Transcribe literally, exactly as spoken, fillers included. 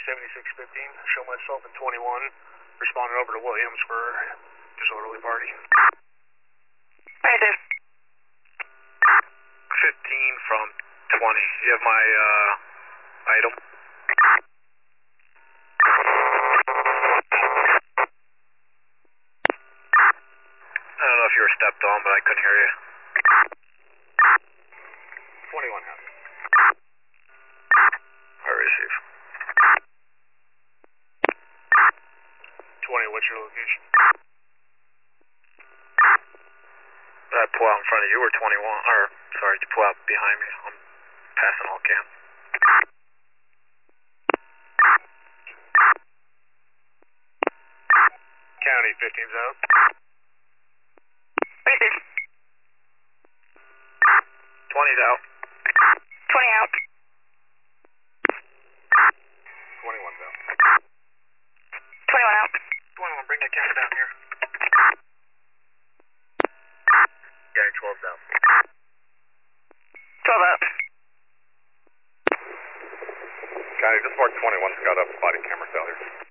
seventy-six fifteen. Show myself at twenty-one. Responding over to Williams for disorderly party. Right there. fifteen from twenty. You have my uh, item? I don't know if you were stepped on, but I couldn't hear you. twenty-one has it. I receive. twenty, what's your location? Did I pull out in front of you or twenty-one? Or, sorry, did you pull out behind me? I'm passing all cam. County, fifteen's out. Right there. twenty's out. twenty out. twenty-one's out. twenty-one out. twenty-one, bring that camera down here. County, twelve's out. twelve out. County, just mark twenty-one's got a body camera failure.